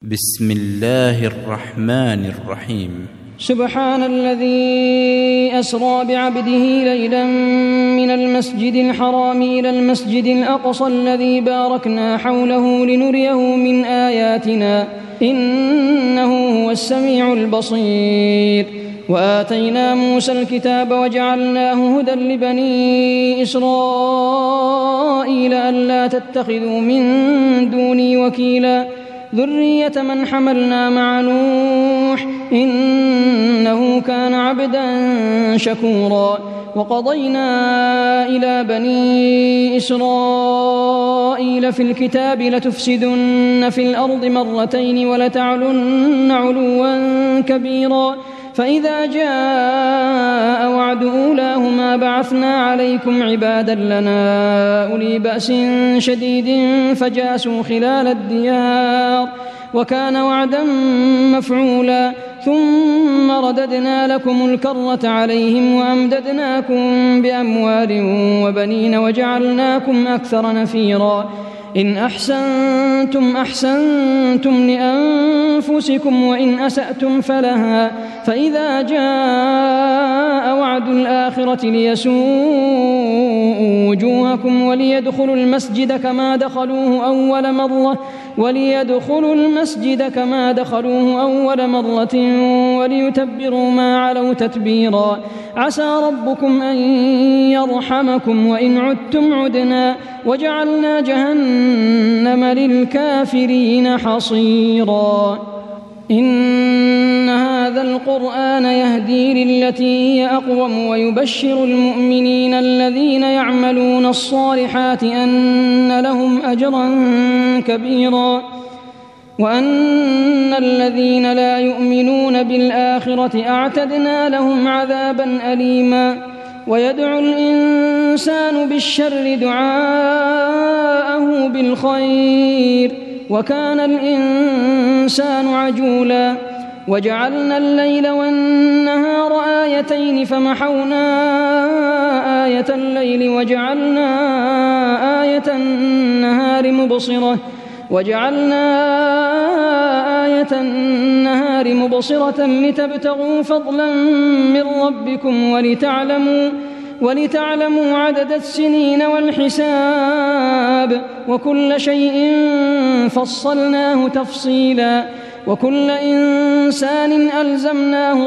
بسم الله الرحمن الرحيم. سبحان الذي أسرى بعبده ليلا من المسجد الحرام إلى المسجد الأقصى الذي باركنا حوله لنريه من آياتنا إنه هو السميع البصير. وآتينا موسى الكتاب وجعلناه هدى لبني إسرائيل ألا تتخذوا من دوني وكيلا ذرية من حملنا مع نوح إنه كان عبدا شكورا. وقضينا إلى بني إسرائيل في الكتاب لتفسدن في الأرض مرتين ولتعلن علوا كبيرا فإذا جاء وعد أولاهما بعثنا عليكم عبادا لنا أولي بأس شديد فجاسوا خلال الديار وكان وعدا مفعولا. ثم رددنا لكم الكرة عليهم وأمددناكم بأموال وبنين وجعلناكم أكثر نفيرا. إن أحسنتم أحسنتم لأنفسكم وإن أسأتم فلها فإذا جاء وعد الآخرة ليسوءوا وجوهكم وليدخلوا المسجد كما دخلوه أول مرة وليتبروا ما علوا تتبيرا. عسى ربكم أن يرحمكم وإن عدتم عدنا وجعلنا جهنم للكافرين حصيرا. إن هذا القرآن يهدي للتي هي أقوم ويبشر المؤمنين الذين يعملون الصالحات أن لهم أجرا كبيرا وأن الذين لا يؤمنون بالآخرة أعتدنا لهم عذابا أليما. ويدعو الإنسان بالشر دعاءه بالخير وكان الإنسان عجولا. وجعلنا الليل والنهار آيتين فمحونا آية الليل وجعلنا آية النهار مبصرة لتبتغوا فضلا من ربكم ولتعلموا عدد السنين والحساب وكل شيء فصلناه تفصيلا. وكل إنسان ألزمناه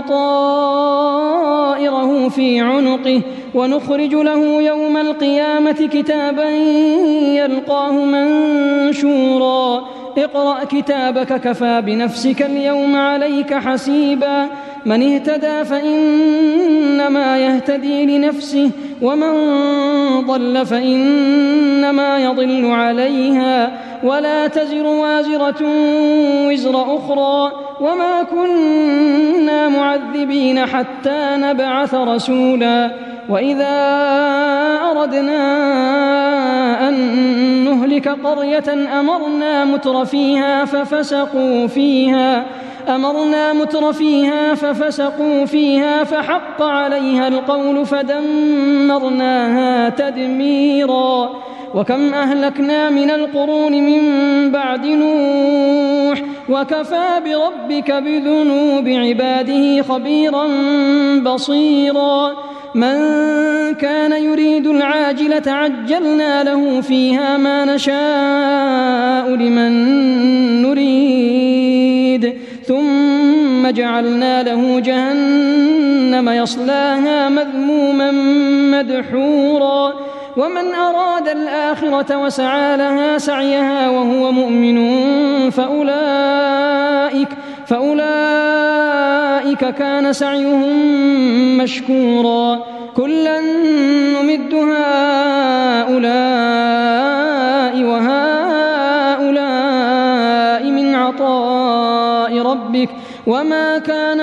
طائره في عنقه ونخرج له يوم القيامة كتابا يلقاه منشورا. اقرأ كتابك كفى بنفسك اليوم عليك حسيبا. من اهتدى فإنما يهتدي لنفسه ومن ضل فإنما يضل عليها ولا تزر وازرة وزر أخرى وما كنا معذبين حتى نبعث رسولا. وإذا أردنا أن نهلك قرية أمرنا متر فيها فحق عليها القول فدمرناها تدميرا. وكم أهلكنا من القرون من بعد نوح وكفى بربك بذنوب عباده خبيرا بصيرا. من كان يريد العاجلة عجلنا له فيها ما نشاء لمن نريد ثم جعلنا له جهنم يصلاها مذموما مدحورا. ومن أراد الآخرة وسعى لها سعيها وهو مؤمن فأولئك كان سعيهم مشكورا. كلا نمد هؤلاء وهؤلاء من عطاء ربك وما كان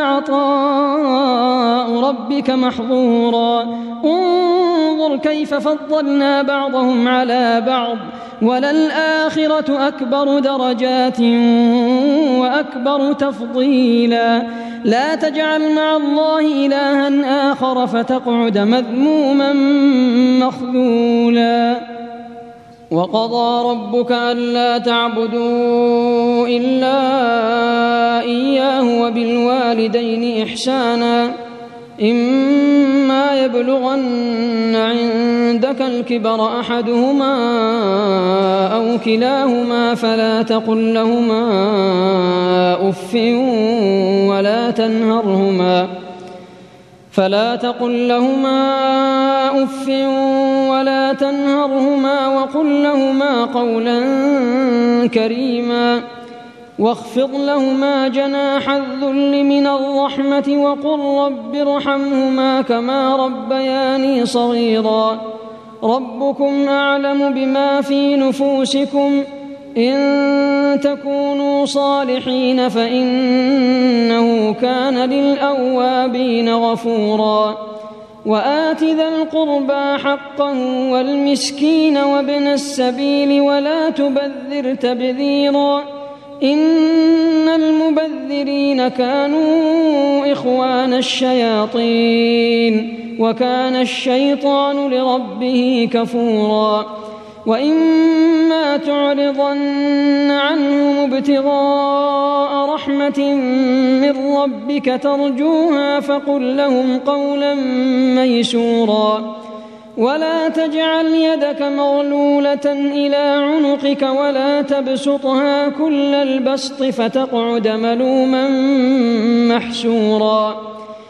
عطاء ربك محظورا. انظر كيف فضلنا بعضهم على بعض وللآخرة أكبر درجات وأكبر تفضيلا. لا تجعل مع الله إلها آخر فتقعد مذموما مخذولا. وقضى ربك ألا تعبدوا إلا إياه وبالوالدين إحسانا إما يبلغن عندك الكبر أحدهما أو كلاهما فلا تقل لهما أف ولا تنهرهما وقل لهما قولا كريما واخفض لهما جناح الذل من الرحمة وقل رب ارحمهما كما ربياني صغيرا ربكم أعلم بما في نفوسكم إن تكونوا صالحين فإنه كان للأوابين غفورا وآت ذا القربى حقه والمسكين وابن السبيل ولا تبذر تبذيرا إن المبذرين كانوا إخوان الشياطين وكان الشيطان لربه كفورا وإما تعرضن عنهم ابتغاء رحمة من ربك ترجوها فقل لهم قولا ميسورا ولا تجعل يدك مغلولة إلى عنقك ولا تبسطها كل البسط فتقعد ملوما محسورا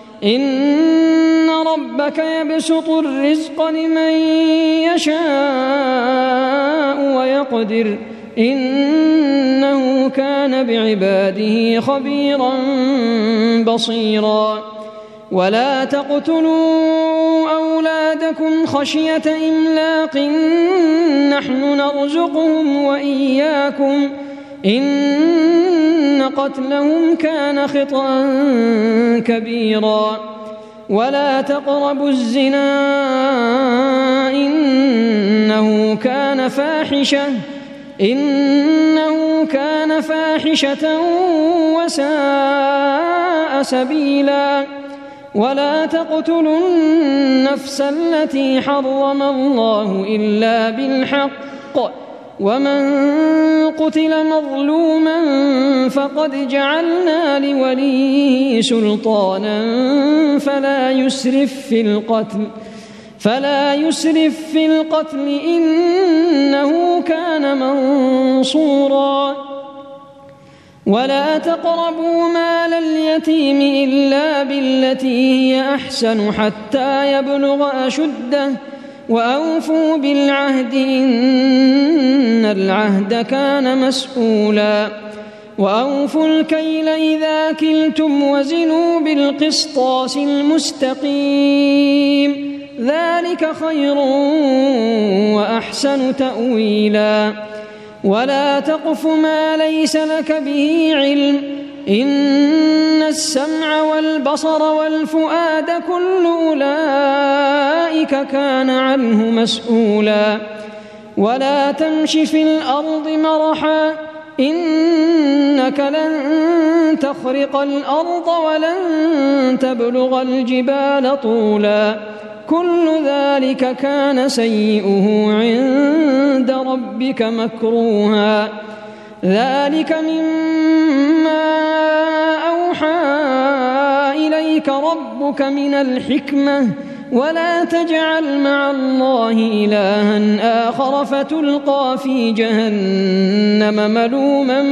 إن ربك يبسط الرزق لمن يشاء ويقدر إنه كان بعباده خبيرا بصيرا ولا تقتلوا أولادكم خشية إملاق نحن نرزقهم وإياكم إن قتلهم كان خطأ كبيرا ولا تقربوا الزنا إنه كان فاحشة وساء سبيلا ولا تقتلوا النفس التي حرم الله إلا بالحق ومن قتل مظلوما فقد جعلنا لوليه سلطانا فلا يسرف في القتل إنه كان منصورا ولا تقربوا مال اليتيم إلا بالتي هي أحسن حتى يبلغ أشده وأوفوا بالعهد إن العهد كان مسؤولا وأوفوا الكيل إذا كلتم وزنوا بالقسطاس المستقيم ذلك خير وأحسن تأويلا ولا تقف ما ليس لك به علم إن السمع والبصر والفؤاد كل أولئك كان عنه مسؤولا ولا تمش في الأرض مرحا إنك لن تخرق الأرض ولن تبلغ الجبال طولا كل ذلك كان سيئه عند ربك مكروها ذلك مما أوحى إليك ربك من الحكمة ولا تجعل مع الله إلها آخر فتلقى في جهنم ملوما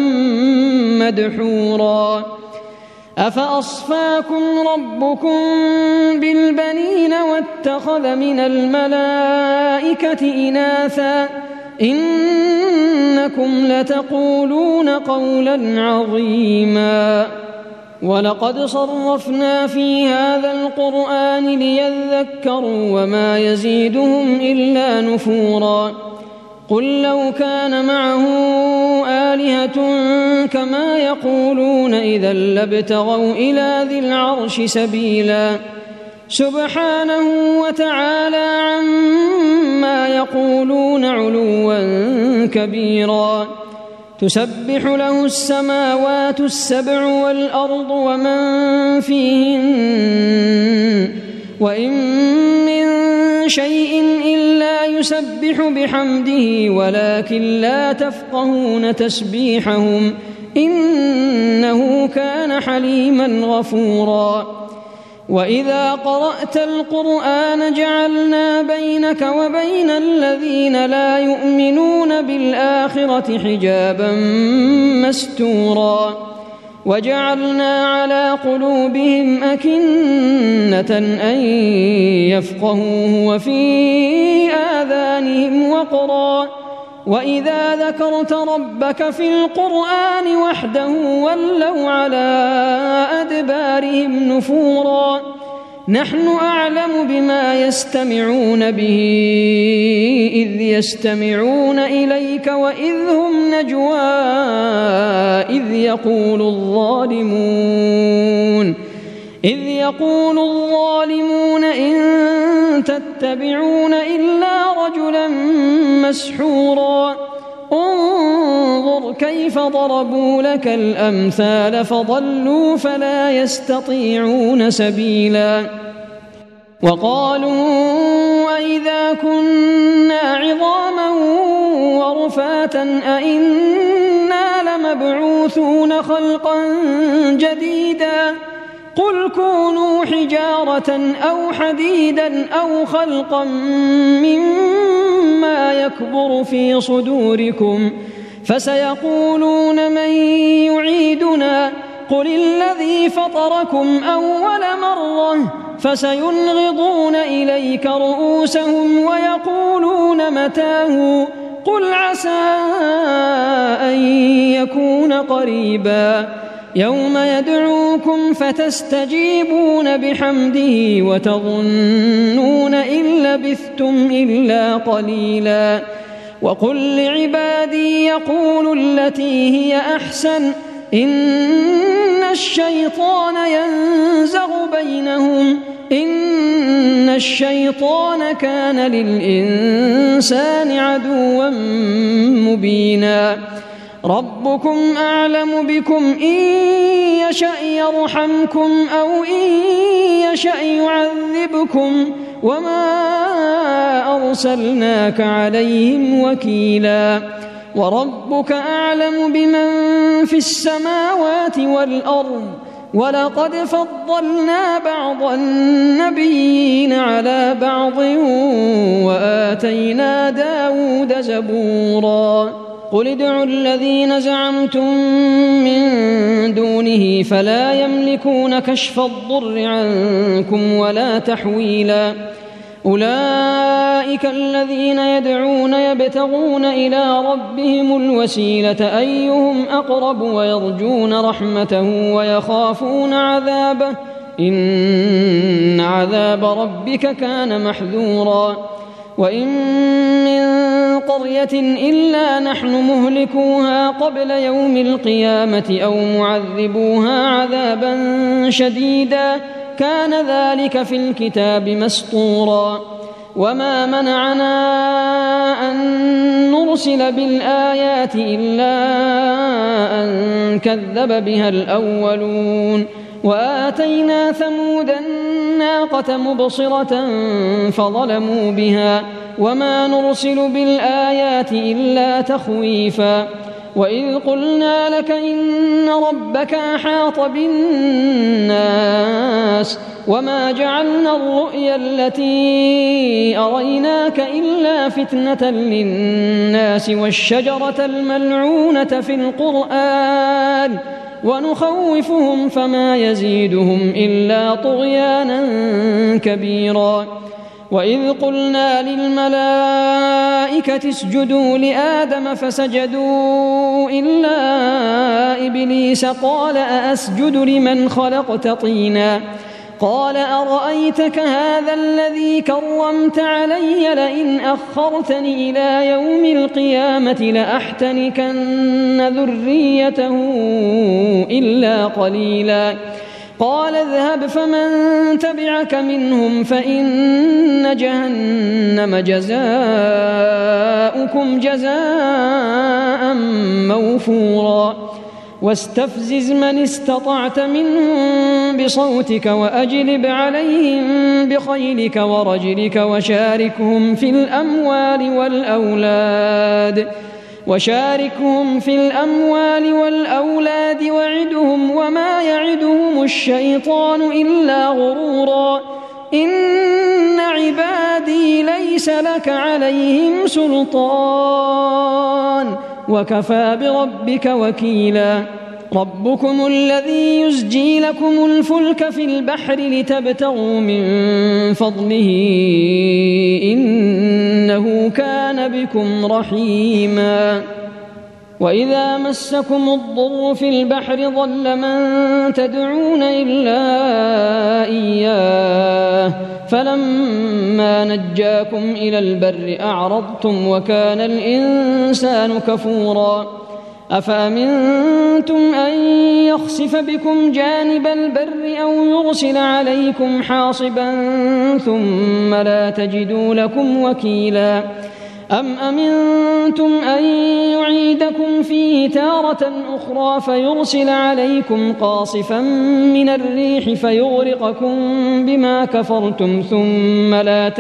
مدحورا أفأصفاكم ربكم بالبنين واتخذ من الملائكة إناثا إنكم لتقولون قولا عظيما ولقد صرفنا في هذا القرآن ليذكروا وما يزيدهم إلا نفورا قل لو كان معه آلهة كما يقولون إذا لابتغوا إلى ذي العرش سبيلا سبحانه وتعالى عما يقولون علوا كبيرا تسبح له السماوات السبع والأرض ومن فيهن وإن من شيء إلا يسبح بحمده ولكن لا تفقهون تسبيحهم إنه كان حليما غفورا وإذا قرأت القرآن جعلنا بينك وبين الذين لا يؤمنون بالآخرة حجابا مستورا وجعلنا على قلوبهم أكنة أن يفقهوه وفي آذانهم وقرا وإذا ذكرت ربك في القرآن وحده ولوا على أدبارهم نفورا نحن أعلم بما يستمعون به إذ يستمعون إليك وإذ هم نجوى إذ يقول الظالمون إن تتبعون إلا رجلا مسحورا انظر كيف ضربوا لك الأمثال فضلوا فلا يستطيعون سبيلا وقالوا أئذا كنا عظاما ورفاتا أئنا لمبعوثون خلقا جديدا قل كونوا حجارة أو حديدا أو خلقا مما يكبر في صدوركم فسيقولون من يعيدنا قل الذي فطركم أول مرة فسينغضون إليك رؤوسهم ويقولون متاه قل عسى أن يكون قريبا يوم يدعوكم فتستجيبون بحمده وتظنون إن لبثتم إلا قليلا وقل لعبادي يقولوا التي هي أحسن إن الشيطان ينزغ بينهم إن الشيطان كان للإنسان عدوا مبينا ربكم أعلم بكم إن يشأ يرحمكم أو إن يشأ يعذبكم وما أرسلناك عليهم وكيلا وربك أعلم بمن في السماوات والأرض ولقد فضلنا بعض النبيين على بعض وآتينا داود زبورا قل ادعوا الذين زعمتم من دونه فلا يملكون كشف الضر عنكم ولا تحويلا أولئك الذين يدعون يبتغون إلى ربهم الوسيلة أيهم أقرب ويرجون رحمته ويخافون عذابه إن عذاب ربك كان محذورا وإن من قرية إلا نحن مهلكوها قبل يوم القيامة أو معذبوها عذابا شديدا كان ذلك في الكتاب مسطورا وما منعنا أن نرسل بالآيات إلا أن كذب بها الأولون وآتينا ثمود الناقة مبصرة فظلموا بها وما نرسل بالآيات إلا تخويفا وإذ قلنا لك إن ربك أحاط بالناس وما جعلنا الرؤيا التي أريناك إلا فتنة للناس والشجرة الملعونة في القرآن ونخوفهم فما يزيدهم إلا طغيانا كبيرا وإذ قلنا للملائكة اسجدوا لآدم فسجدوا إلا إبليس قال أأسجد لمن خلقت طينا قال أرأيتك هذا الذي كرمت علي لئن أخرتني إلى يوم القيامة لأحتنكن ذريته إلا قليلا قال اذهب فمن تبعك منهم فإن جهنم جزاؤكم جزاء موفورا واستفزز من استطعت منهم بصوتك وأجلب عليهم بخيلك ورجلك وشاركهم في الأموال والأولاد وشاركهم في الأموال والأولاد وعدهم وما يعدهم الشيطان إلا غرورا إن عبادي ليس لك عليهم سلطان وكفى بربك وكيلا ربكم الذي يزجي لكم الفلك في البحر لتبتغوا من فضله إنه كان بكم رحيما وإذا مسكم الضر في البحر ضل من تدعون إلا إياه فلما نجاكم إلى البر أعرضتم وكان الإنسان كفورا أفأمنتم أن يخسف بكم جانب البر أو يرسل عليكم حاصبا ثم لا تجدوا لكم وكيلا أم أمنتم أن يعيدكم فيه تارة أخرى فيرسل عليكم قاصفا من الريح فيغرقكم بما كفرتم ثم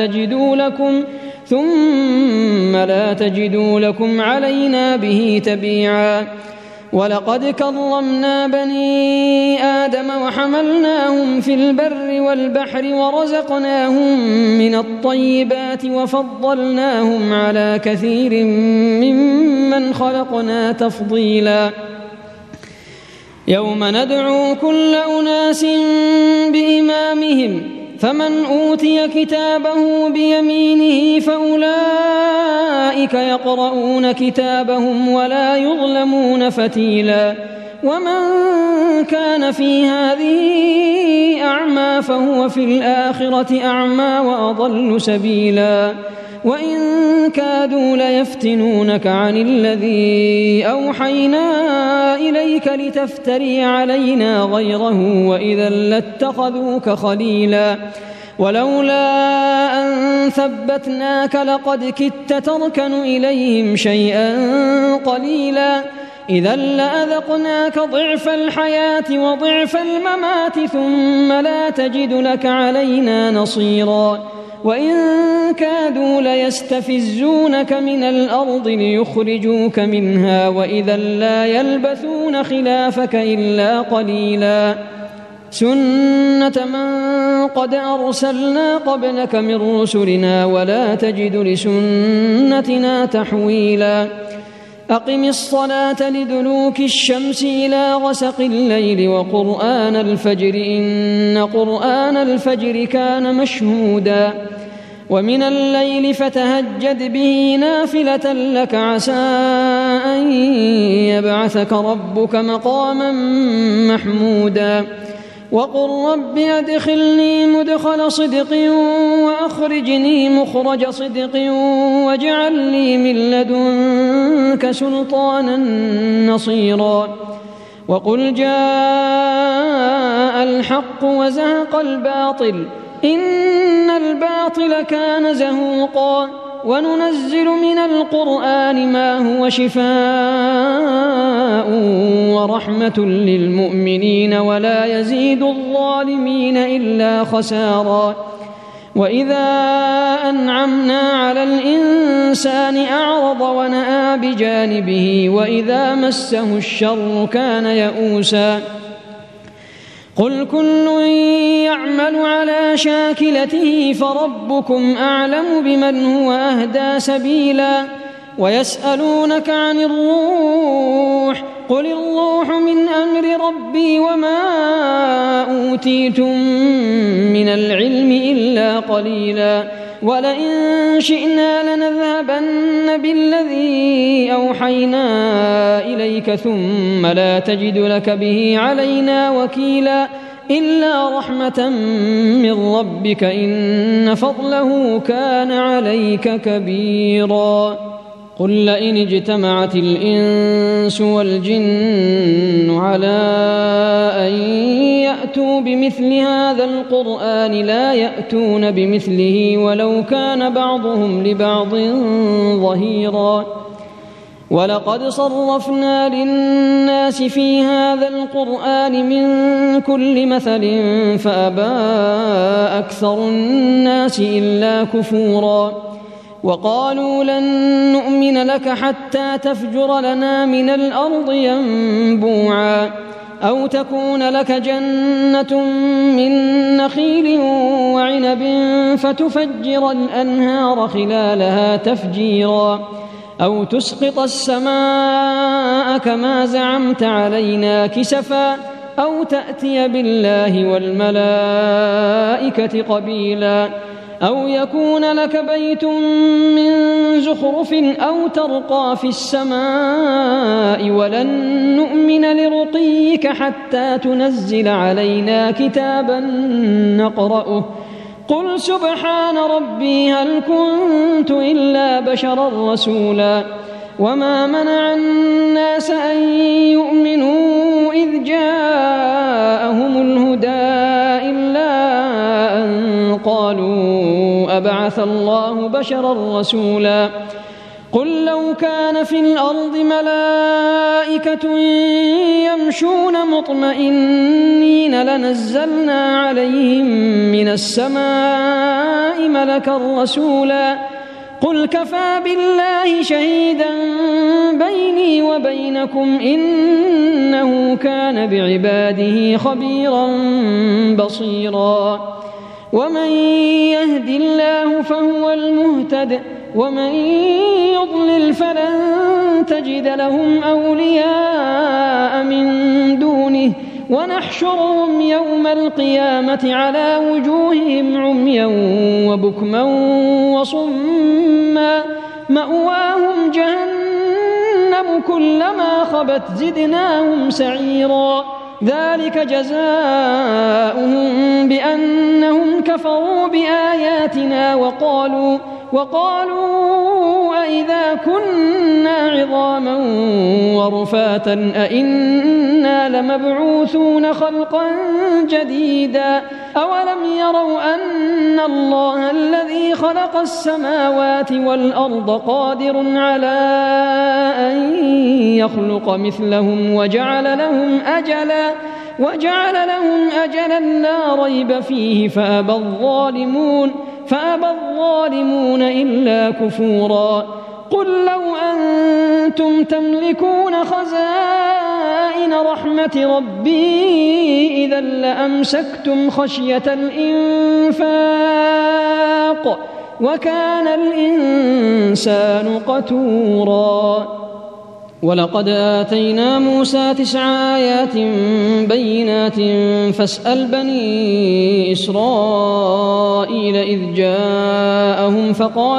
لا تجدوا لكم علينا به تبيعا ولقد كرمنا بني آدم وحملناهم في البر والبحر ورزقناهم من الطيبات وفضلناهم على كثير ممن خلقنا تفضيلا يوم ندعو كل أناس بإمامهم فمن أوتي كتابه بيمينه فأولئك يقرؤون كتابهم ولا يظلمون فتيلا ومن كان في هذه أعمى فهو في الآخرة أعمى وأضل سبيلا وإن كادوا ليفتنونك عن الذي أوحينا إليك لتفتري علينا غيره وإذا لاتخذوك خليلا ولولا أن ثبتناك لقد كدت تركن إليهم شيئا قليلا إذا لأذقناك ضعف الحياة وضعف الممات ثم لا تجد لك علينا نصيرا وإن كادوا ليستفزونك من الأرض ليخرجوك منها وإذا لا يلبثون خلافك إلا قليلا سنة من قد أرسلنا قبلك من رسلنا ولا تجد لسنتنا تحويلا أقم الصلاة لدلوك الشمس إلى غسق الليل وقرآن الفجر إن قرآن الفجر كان مشهودا ومن الليل فتهجد به نافلة لك عسى أن يبعثك ربك مقاما محمودا وقل رب أدخلني مدخل صدق وأخرجني مخرج صدق واجعل لي من لدنك سلطانا نصيرا وقل جاء الحق وزهق الباطل إن الباطل كان زهوقا وننزل من القرآن ما هو شفاء ورحمة للمؤمنين ولا يزيد الظالمين إلا خسارا وإذا أنعمنا على الإنسان أعرض ونأى بجانبه وإذا مسه الشر كان يئوسا قل كل يعمل على شاكلته فربكم أعلم بمن هو أهدى سبيلا ويسألونك عن الروح قل الروح من أمر ربي وما أوتيتم من العلم إلا قليلا ولئن شئنا لنذهبن بالذي أوحينا إليك ثم لا تجد لك به علينا وكيلا إلا رحمة من ربك إن فضله كان عليك كبيرا قل لئن اجتمعت الإنس والجن على أن يأتوا بمثل هذا القرآن لا يأتون بمثله ولو كان بعضهم لبعض ظهيرا ولقد صرفنا للناس في هذا القرآن من كل مثل فأبى أكثر الناس إلا كفورا وقالوا لن نؤمن لك حتى تفجر لنا من الأرض ينبوعا أو تكون لك جنة من نخيل وعنب فتفجر الأنهار خلالها تفجيرا أو تسقط السماء كما زعمت علينا كسفا أو تأتي بالله والملائكة قبيلا أو يكون لك بيت من زخرف أو ترقى في السماء ولن نؤمن لرقيك حتى تنزل علينا كتابا نقرأه قل سبحان ربي هل كنت إلا بشرا رسولا وما منع الناس أن يؤمنوا إذ جاءهم الهدى إلا أن قالوا أبعث الله بشرا رسولا قل لو كان في الأرض ملائكة يمشون مطمئنين لنزلنا عليهم من السماء ملكا رسولا قل كفى بالله شهيدا بيني وبينكم إنه كان بعباده خبيرا بصيرا ومن يهد الله فهو المهتد ومن يضلل فلن تجد لهم أولياء من دونه ونحشرهم يوم القيامة على وجوههم عميا وبكما وصما مأواهم جهنم كلما خبت زدناهم سعيرا ذلك جزاؤهم بأنهم كفروا بآياتنا وقالوا أئذا كنا عظاما ورفاتا أئنا لمبعوثون خلقا جديدا أولم يروا أن الله الذي خلق السماوات والأرض قادر على أن يخلق مثلهم وجعل لهم أجلا لا ريب فيه فأبى الظالمون إلا كفورا قل لو أنتم تملكون خزائن رحمة ربي إذا لأمسكتم خشية الإنفاق وكان الإنسان قتورا ولقد آتينا موسى 9 آيات بينات فاسأل بني إسرائيل إذ جاءهم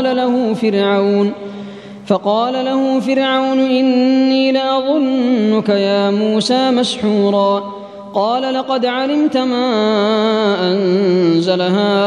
فقال له فرعون إني لأظنك يا موسى مسحورا قال لقد علمت ما أنزل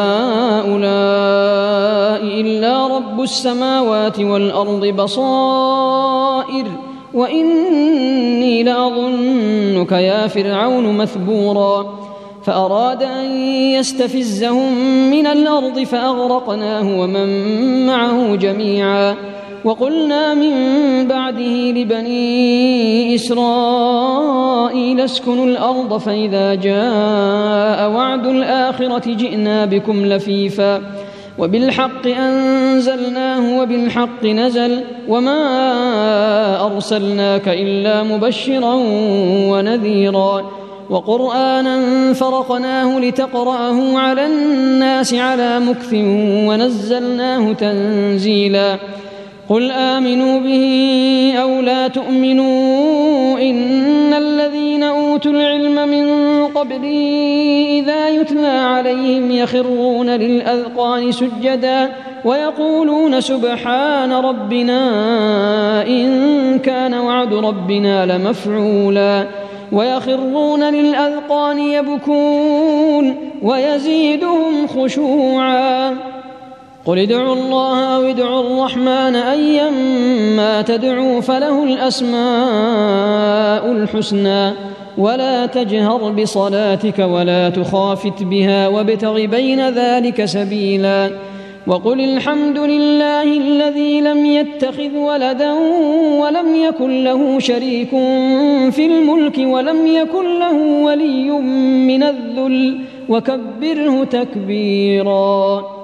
هؤلاء إلا رب السماوات والأرض بصائر وإني لأظنك يا فرعون مثبورا فأراد أن يستفزهم من الأرض فأغرقناه ومن معه جميعا وقلنا من بعده لبني إسرائيل اسكنوا الأرض فإذا جاء وعد الآخرة جئنا بكم لفيفا وبالحق أنزلناه وبالحق نزل وما أرسلناك إلا مبشرا ونذيرا وقرآنا فرقناه لتقرأه على الناس على مكث ونزلناه تنزيلا قل آمنوا به أو لا تؤمنوا إن الذين أوتوا العلم من قبلي إذا يتلى عليهم يخرون للأذقان سجدا ويقولون سبحان ربنا إن كان وعد ربنا لمفعولا ويخرون للأذقان يبكون ويزيدهم خشوعا قل ادعوا الله أو ادعوا الرحمن أيما تدعوا فله الأسماء الحسنى ولا تجهر بصلاتك ولا تخافت بها وابتغ بين ذلك سبيلا وقل الحمد لله الذي لم يتخذ ولدا ولم يكن له شريك في الملك ولم يكن له ولي من الذل وكبره تكبيرا